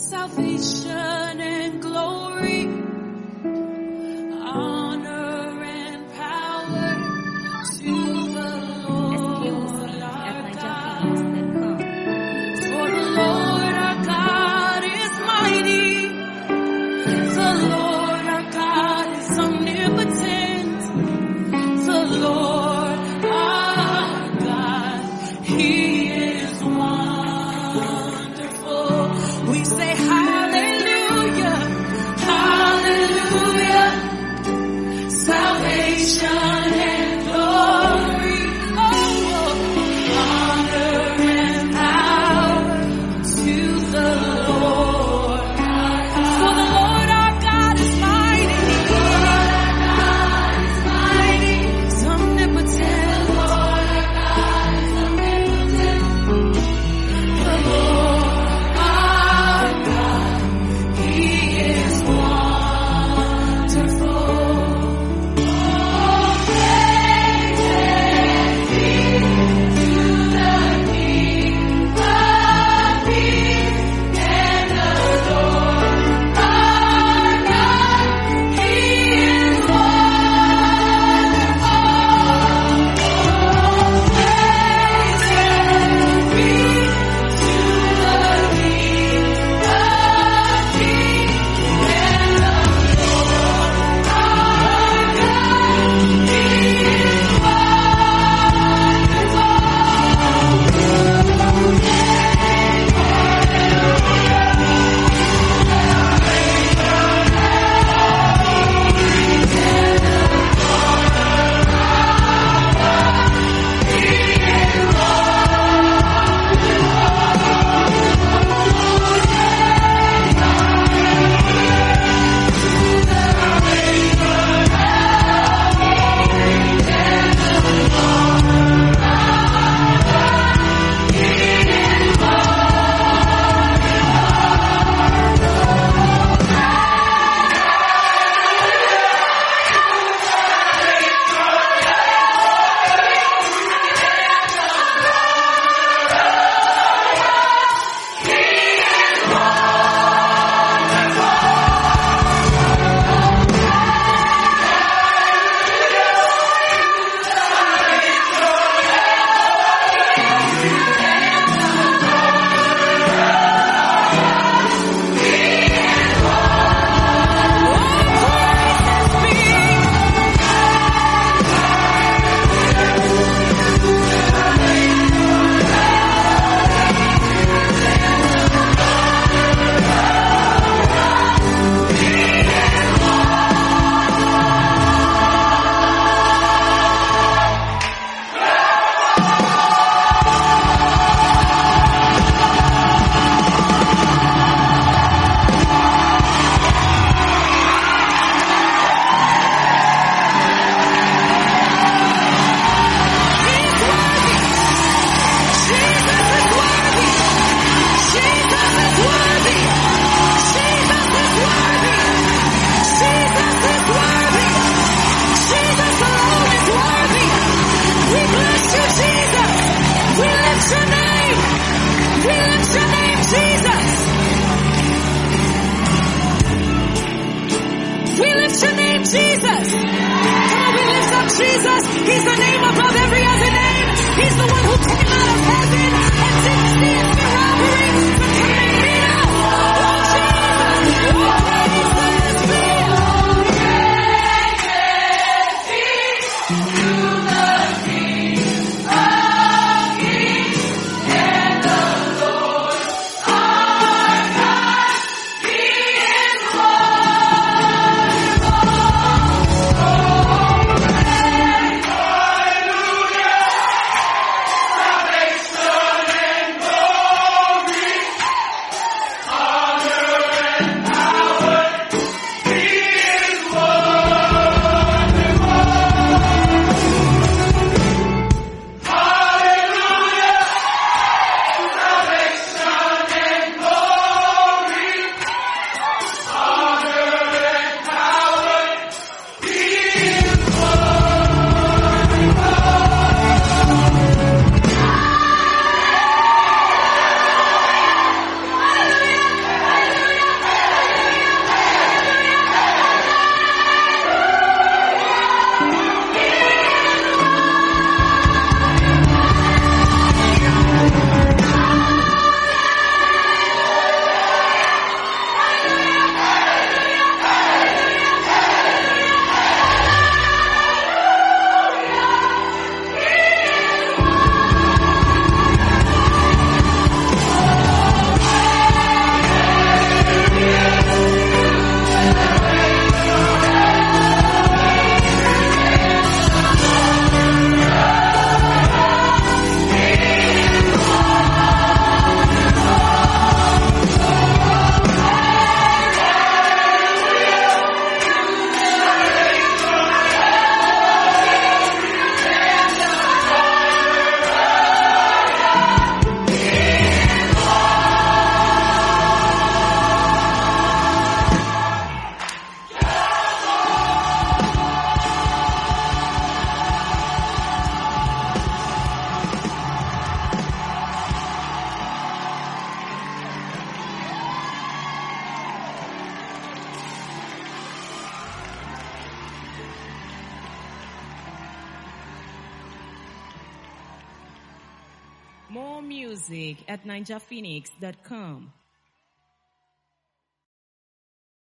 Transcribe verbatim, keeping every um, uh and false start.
salvation and glory, honor and power to the Lord our God. For the Lord our God is mighty. The Lord our God is omnipotent. The Lord our God, He is wonderful. We say hallelujah, hallelujah. Salvation and glory, oh, honor and power to the Lord our God. For the Lord our God is mighty. The Lord our God is mighty. He's omnipotent. The Lord our God is omnipotent. The Lord our God, He is wonderful. Oh, praise and be to the King of Kings and the Lord our God. He is wonderful. Oh, praise and be to the King of Kings and the Lord our God. He is Jesus. Come on, we lift up Jesus. He's the name above every other name. He's the one who came out of heaven and didn't see it for robbery, but came and beat us. Oh, Jesus. Oh, praise this man. Salvation More music at ninja phoenix dot com.